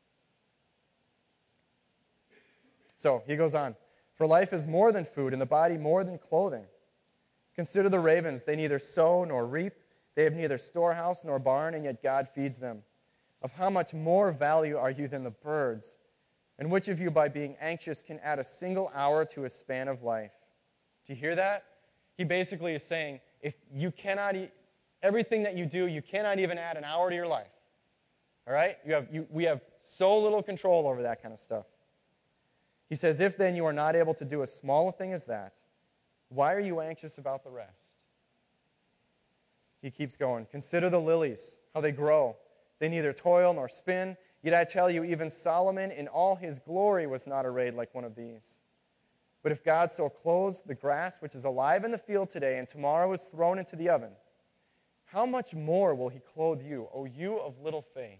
So he goes on. For life is more than food, and the body more than clothing. Consider the ravens. They neither sow nor reap. They have neither storehouse nor barn, and yet God feeds them. Of how much more value are you than the birds? And which of you, by being anxious, can add a single hour to a span of life? Do you hear that? He basically is saying, if you cannot eat everything that you do, you cannot even add an hour to your life. All right? You have, you, we have so little control over that kind of stuff. He says, if then you are not able to do as small a thing as that, why are you anxious about the rest? He keeps going. Consider the lilies, how they grow. They neither toil nor spin. Yet I tell you, even Solomon in all his glory was not arrayed like one of these. But if God so clothes the grass which is alive in the field today and tomorrow is thrown into the oven, how much more will he clothe you, O you of little faith?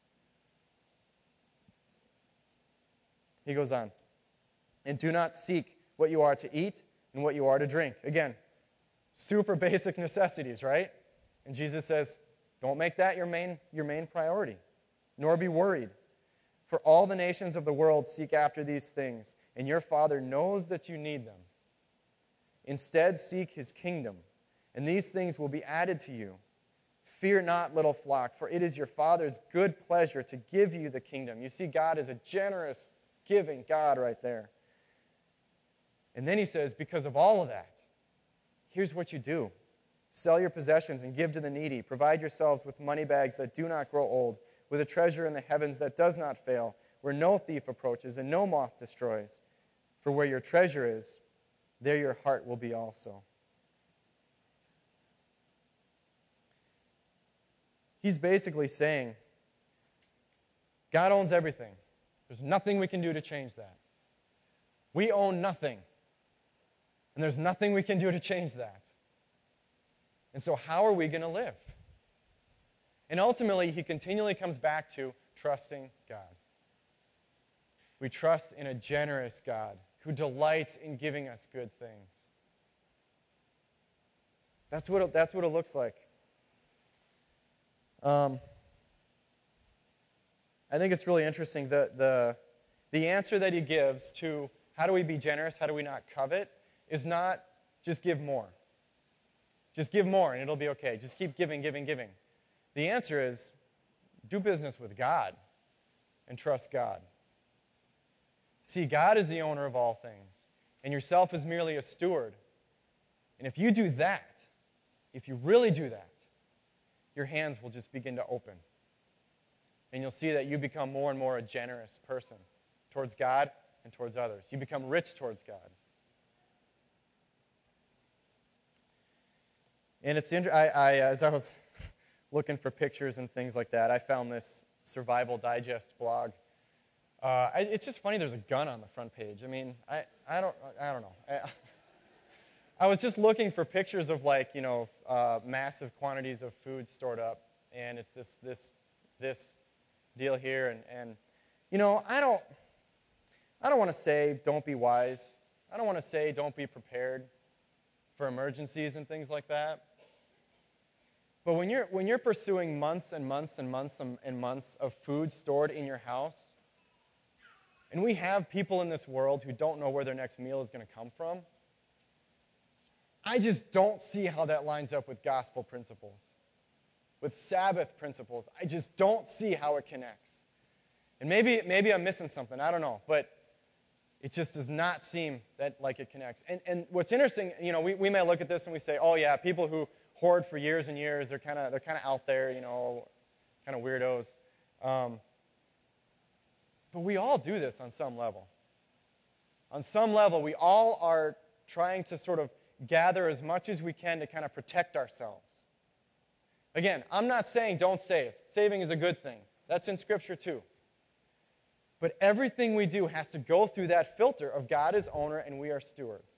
He goes on. And do not seek what you are to eat and what you are to drink. Again, super basic necessities, right? And Jesus says, don't make that your main, your main priority, nor be worried. For all the nations of the world seek after these things, and your Father knows that you need them. Instead, seek his kingdom, and these things will be added to you. Fear not, little flock, for it is your Father's good pleasure to give you the kingdom. You see, God is a generous, giving God right there. And then he says, because of all of that, here's what you do. Sell your possessions and give to the needy. Provide yourselves with money bags that do not grow old, with a treasure in the heavens that does not fail, where no thief approaches and no moth destroys. For where your treasure is, there your heart will be also. He's basically saying, God owns everything. There's nothing we can do to change that. We own nothing. And there's nothing we can do to change that. And so how are we going to live? And ultimately, he continually comes back to trusting God. We trust in a generous God who delights in giving us good things. That's what it, that's what it looks like. Um, I think it's really interesting. The, the, the answer that he gives to how do we be generous, how do we not covet, is not just give more. Just give more and it'll be okay. Just keep giving, giving, giving. The answer is do business with God and trust God. See, God is the owner of all things, and yourself is merely a steward. And if you do that, if you really do that, your hands will just begin to open. And you'll see that you become more and more a generous person towards God and towards others. You become rich towards God. And it's inter- I, I, as I was looking for pictures and things like that, I found this Survival Digest blog. Uh, I, it's just funny there's a gun on the front page. I mean, I, I don't I don't know. I, I was just looking for pictures of, like, you know, uh, massive quantities of food stored up, and it's this this this deal here, and, and you know, I don't I don't want to say don't be wise. I don't want to say don't be prepared for emergencies and things like that. But when you're when you're pursuing months and months and months and months of food stored in your house, and we have people in this world who don't know where their next meal is going to come from, I just don't see how that lines up with gospel principles, with Sabbath principles. I just don't see how it connects. And maybe maybe I'm missing something. I don't know. But it just does not seem that like it connects. And and what's interesting, you know, we, we may look at this and we say, oh yeah, people who hoard for years and years, they're kind of they're kind of out there, you know, kind of weirdos. Um, but we all do this on some level. On some level, we all are trying to sort of gather as much as we can to kind of protect ourselves. Again, I'm not saying don't save. Saving is a good thing. That's in Scripture too. But everything we do has to go through that filter of God is owner and we are stewards.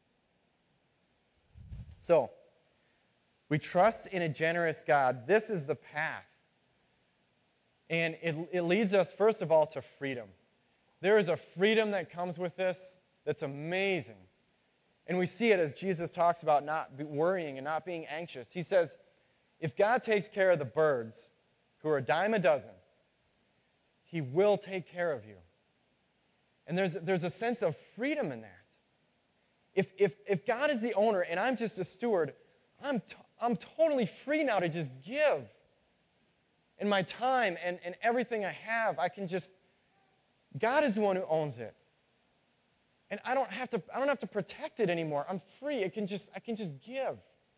So, we trust in a generous God. This is the path. And it, it leads us, first of all, to freedom. There is a freedom that comes with this that's amazing. And we see it as Jesus talks about not worrying and not being anxious. He says, if God takes care of the birds, who are a dime a dozen, He will take care of you. And there's, there's a sense of freedom in that. If, if, if God is the owner and I'm just a steward, I'm, t- I'm totally free now to just give. And my time and, and everything I have, I can just, God is the one who owns it. And I don't have to, I don't have to protect it anymore. I'm free. It can just, I can just give.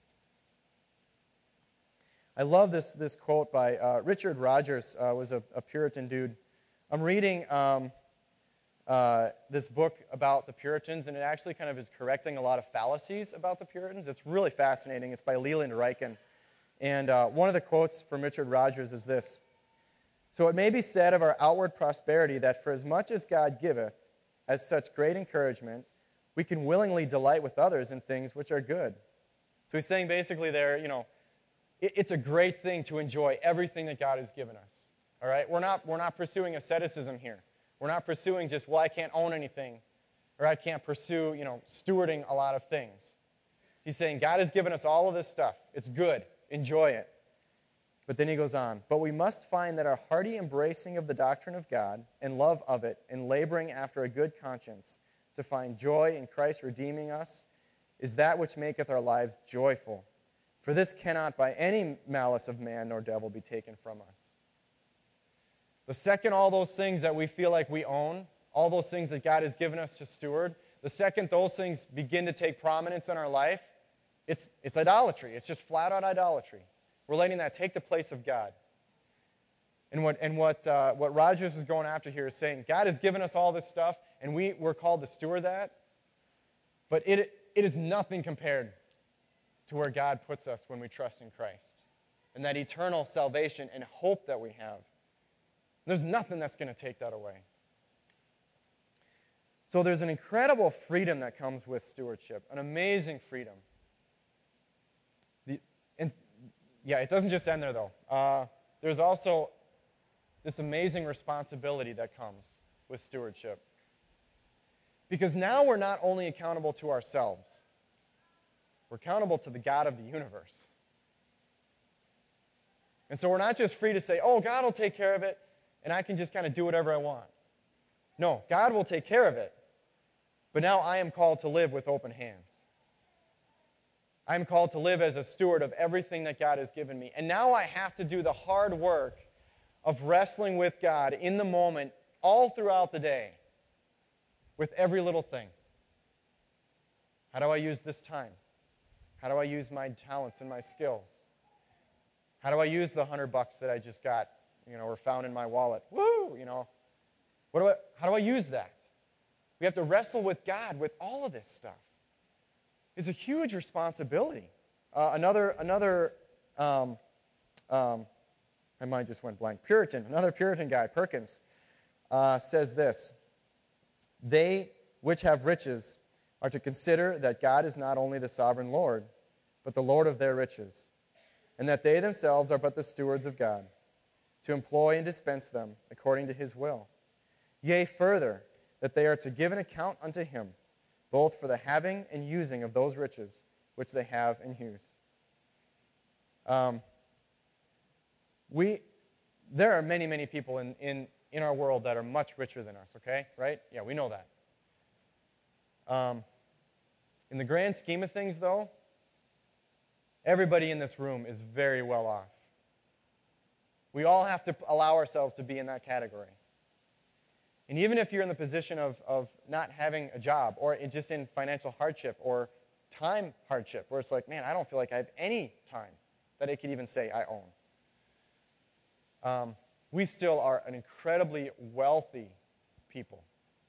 I love this, this quote by uh, Richard Rogers, uh, was a, a Puritan dude. I'm reading um, uh, this book about the Puritans, and it actually kind of is correcting a lot of fallacies about the Puritans. It's really fascinating. It's by Leland Ryken. And uh, one of the quotes from Richard Rogers is this. So it may be said of our outward prosperity that for as much as God giveth, as such great encouragement, we can willingly delight with others in things which are good. So he's saying basically there, you know, it, it's a great thing to enjoy everything that God has given us. All right? We're not, we're not pursuing asceticism here. We're not pursuing just, well, I can't own anything, or I can't pursue, you know, stewarding a lot of things. He's saying God has given us all of this stuff. It's good. Enjoy it. But then he goes on, but we must find that our hearty embracing of the doctrine of God and love of it and laboring after a good conscience to find joy in Christ redeeming us is that which maketh our lives joyful. For this cannot by any malice of man nor devil be taken from us. The second all those things that we feel like we own, all those things that God has given us to steward, the second those things begin to take prominence in our life, it's, it's idolatry. It's just flat-out idolatry. We're letting that take the place of God. And what, and what, uh, what Rogers is going after here is saying, God has given us all this stuff, and we, we're called to steward that, but it, it is nothing compared to where God puts us when we trust in Christ, and that eternal salvation and hope that we have. There's nothing that's going to take that away. So there's an incredible freedom that comes with stewardship, an amazing freedom. The, and yeah, it doesn't just end there, though. Uh, there's also this amazing responsibility that comes with stewardship. Because now we're not only accountable to ourselves, we're accountable to the God of the universe. And so we're not just free to say, oh, God will take care of it, and I can just kind of do whatever I want. No, God will take care of it. But now I am called to live with open hands. I am called to live as a steward of everything that God has given me. And now I have to do the hard work of wrestling with God in the moment, all throughout the day, with every little thing. How do I use this time? How do I use my talents and my skills? How do I use the hundred bucks that I just got, you know, or found in my wallet? Woo, you know. What do I, how do I use that? We have to wrestle with God with all of this stuff. It's a huge responsibility. Uh, another, another, um, um, my mind just went blank. Puritan, another Puritan guy, Perkins, uh, says this: they which have riches are to consider that God is not only the sovereign Lord, but the Lord of their riches, and that they themselves are but the stewards of God, to employ and dispense them according to his will. Yea, further, that they are to give an account unto him, both for the having and using of those riches which they have and use. Um, we, there are many, many people in, in, in our world that are much richer than us, okay? Right? Yeah, we know that. Um, in the grand scheme of things, though, everybody in this room is very well off. We all have to allow ourselves to be in that category. And even if you're in the position of, of not having a job, or in, just in financial hardship, or time hardship, where it's like, man, I don't feel like I have any time that I could even say I own. Um, we still are an incredibly wealthy people.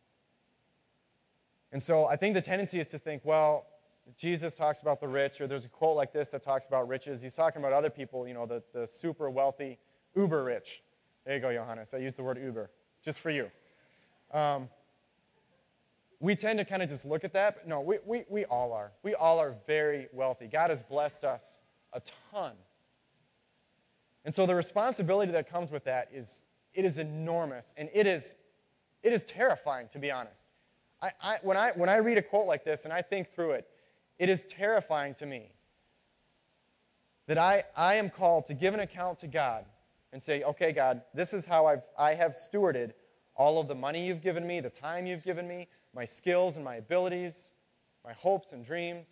And so I think the tendency is to think, well, Jesus talks about the rich, or there's a quote like this that talks about riches. He's talking about other people, you know, the, the super wealthy, uber rich. There you go, Johannes. I used the word uber, just for you. Um, we tend to kind of just look at that, but no, we, we, we all are. We all are very wealthy. God has blessed us a ton. And so the responsibility that comes with that is, it is enormous, and it is, it is terrifying, to be honest. I, I, when, I, when I read a quote like this and I think through it, it is terrifying to me that I, I am called to give an account to God and say, okay, God, this is how I've, I have stewarded all of the money you've given me, the time you've given me, my skills and my abilities, my hopes and dreams.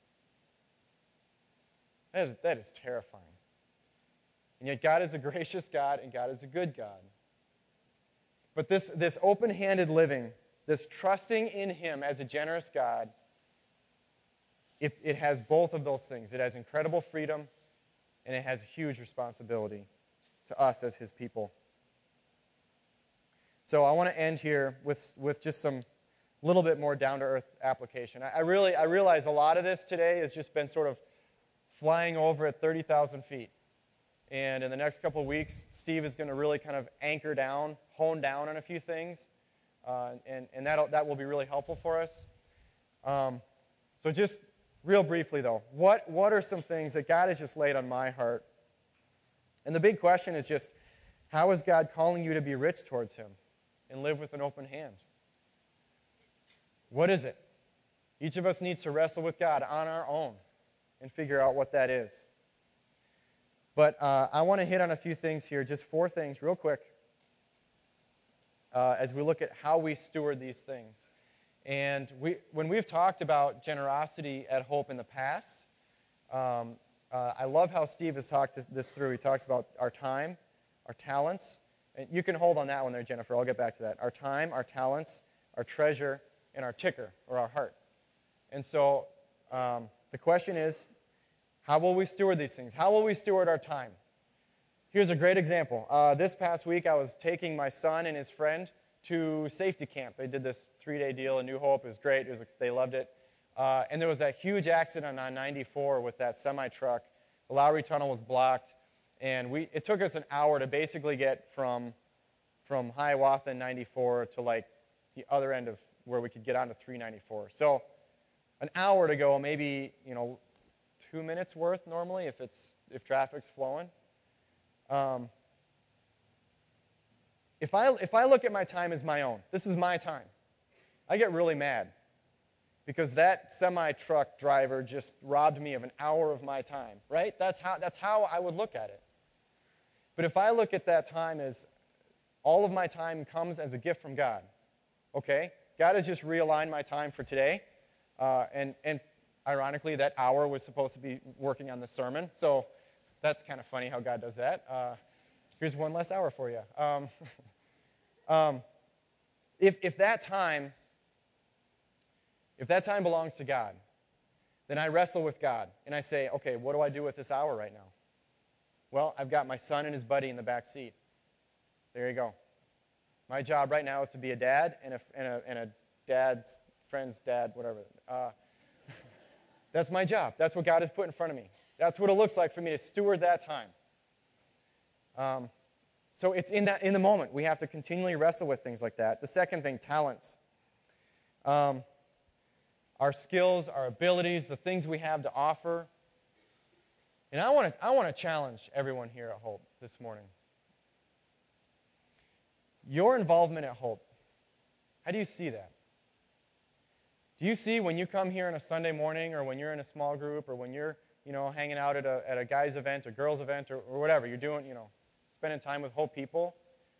That is, that is terrifying. And yet God is a gracious God, and God is a good God. But this, this open-handed living, this trusting in him as a generous God, it, it has both of those things. It has incredible freedom, and it has huge responsibility to us as his people. So I want to end here with, with just some little bit more down-to-earth application. I, I really I realize a lot of this today has just been sort of flying over at thirty thousand feet. And in the next couple of weeks, Steve is going to really kind of anchor down, hone down on a few things. Uh, and and that'll, that will be really helpful for us. Um, so just real briefly, though, what, what are some things that God has just laid on my heart? And the big question is just, how is God calling you to be rich towards him and live with an open hand? What is it? Each of us needs to wrestle with God on our own and figure out what that is. But uh, I want to hit on a few things here, just four things real quick, uh, as we look at how we steward these things. And we, when we've talked about generosity at Hope in the past, um, uh, I love how Steve has talked this through. He talks about our time, our talents. And you can hold on that one there, Jennifer. I'll get back to that. Our time, our talents, our treasure, and our ticker, or our heart. And so um, the question is, how will we steward these things? How will we steward our time? Here's a great example. Uh, this past week, I was taking my son and his friend to safety camp. They did this three-day deal in New Hope. It was great. It was, they loved it. Uh, and there was that huge accident on ninety-four with that semi-truck. The Lowry Tunnel was blocked, and we it took us an hour to basically get from from Hiawatha and ninety-four to like the other end of where we could get onto three ninety-four. So an hour to go, maybe you know, two minutes worth normally if it's if traffic's flowing. Um, if I if I look at my time as my own, this is my time, I get really mad because that semi-truck driver just robbed me of an hour of my time, right? That's how that's how I would look at it. But if I look at that time as all of my time comes as a gift from God, okay? God has just realigned my time for today, uh, and and ironically, that hour was supposed to be working on the sermon, so that's kind of funny how God does that. Uh, here's one less hour for you. Um, um, if if that time, if that time belongs to God, then I wrestle with God and I say, okay, what do I do with this hour right now? Well, I've got my son and his buddy in the back seat. There you go. My job right now is to be a dad and a and a, and a dad's friend's dad, whatever. Uh, that's my job. That's what God has put in front of me. That's what it looks like for me to steward that time. Um, so it's in that in the moment. We have to continually wrestle with things like that. The second thing, talents. Um, our skills, our abilities, the things we have to offer. And I want to I want to challenge everyone here at Hope this morning. Your involvement at Hope, how do you see that? Do you see when you come here on a Sunday morning or when you're in a small group or when you're, you know, hanging out at a at a guy's event or girl's event or, or whatever, you're doing, you know, spending time with Hope people,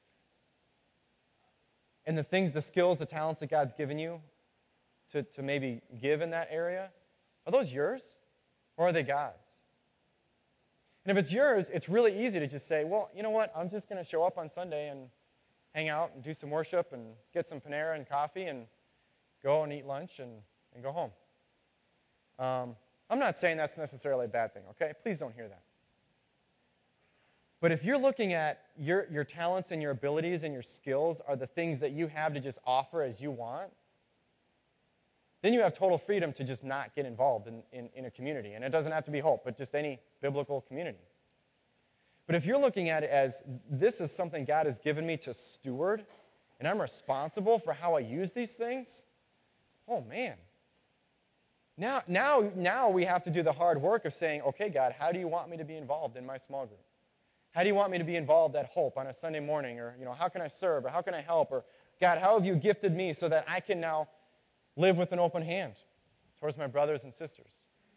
and the things, the skills, the talents that God's given you to, to maybe give in that area, are those yours or are they God's? And if it's yours, it's really easy to just say, well, you know what, I'm just going to show up on Sunday and hang out and do some worship and get some Panera and coffee and go and eat lunch and, and go home. Um, I'm not saying that's necessarily a bad thing, okay? Please don't hear that. But if you're looking at your, your talents and your abilities and your skills are the things that you have to just offer as you want, then you have total freedom to just not get involved in, in, in a community. And it doesn't have to be Hope, but just any biblical community. But if you're looking at it as this is something God has given me to steward, and I'm responsible for how I use these things, oh man. Now, now, now we have to do the hard work of saying, okay, God, how do you want me to be involved in my small group? How do you want me to be involved at Hope on a Sunday morning? Or, you know, how can I serve? Or how can I help? Or, God, how have you gifted me so that I can now live with an open hand towards my brothers and sisters?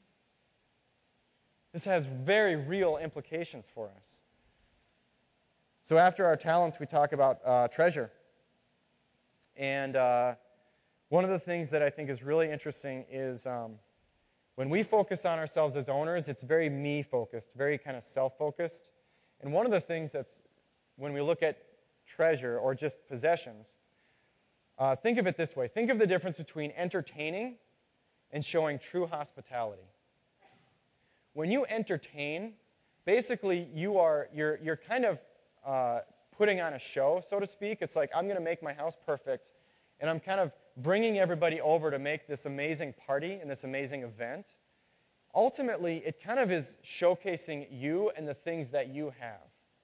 This has very real implications for us. So after our talents, we talk about uh, treasure. And uh, one of the things that I think is really interesting is um, when we focus on ourselves as owners, it's very me-focused, very kind of self-focused. And one of the things that's, when we look at treasure or just possessions, uh, think of it this way. Think of the difference between entertaining and showing true hospitality. When you entertain, basically you are, you're, you're kind of uh, putting on a show, so to speak. It's like, I'm going to make my house perfect, and I'm kind of bringing everybody over to make this amazing party and this amazing event. Ultimately, it kind of is showcasing you and the things that you have.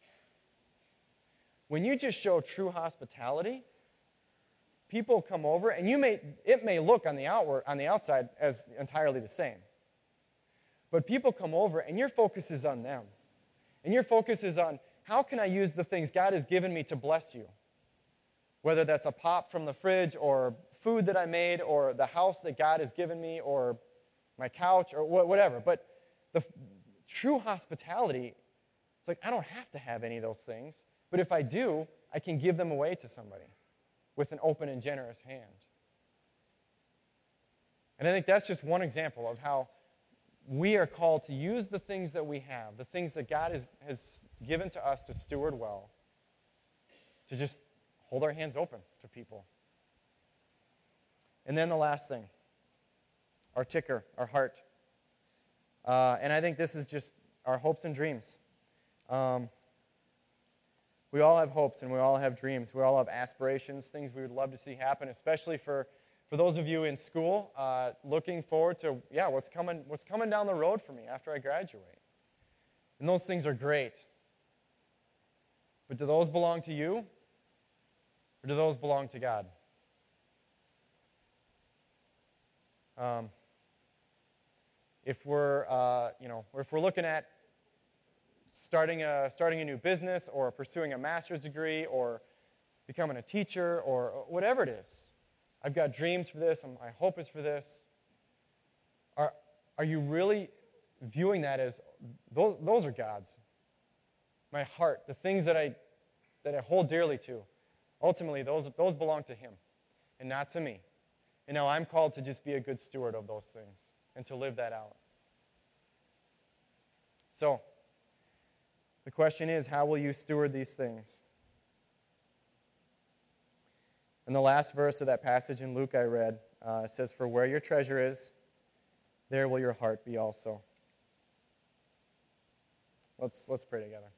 When you just show true hospitality, people come over, and you may it may look on the outward on the outside as entirely the same. But people come over, and your focus is on them. And your focus is on, how can I use the things God has given me to bless you? Whether that's a pop from the fridge or food that I made or the house that God has given me or my couch or whatever. But the true hospitality, it's like I don't have to have any of those things. But if I do, I can give them away to somebody with an open and generous hand. And I think that's just one example of how we are called to use the things that we have, the things that God has, has given to us to steward well, to just hold our hands open to people. And then the last thing, our ticker, our heart. Uh, and I think this is just our hopes and dreams. Um, We all have hopes and we all have dreams. We all have aspirations, things we would love to see happen, especially for, for those of you in school, uh, looking forward to, yeah, what's coming, what's coming down the road for me after I graduate. And those things are great. But do those belong to you? Or do those belong to God? Um, if we're, uh, you know, or if we're looking at starting a starting a new business, or pursuing a master's degree, or becoming a teacher, or whatever it is, I've got dreams for this. My hope is for this. Are are you really viewing that as those those are God's? My heart, the things that I that I hold dearly to, ultimately those those belong to Him, and not to me. And now I'm called to just be a good steward of those things and to live that out. So, the question is, how will you steward these things? In the last verse of that passage in Luke I read, uh, it says, "For where your treasure is, there will your heart be also." Let's let's pray together.